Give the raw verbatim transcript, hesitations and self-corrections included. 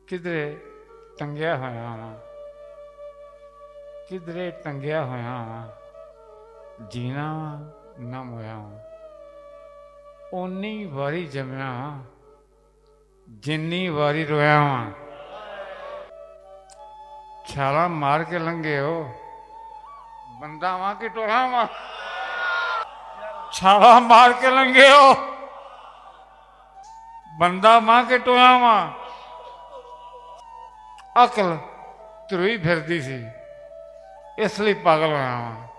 किधरे टंगिया होया वा, किधरे टंगिया होया वा, जीना ना मोया वा। उन्नी वारी जमया जिन्नी वारी रोया वा। छाला मार के लंघे हो बंदा वहां के टोया वा। छाला मार के लंघे हो बंदा मां के टोया वा। अकल तुरी फिरदी सी इसलिए पागल होया वा।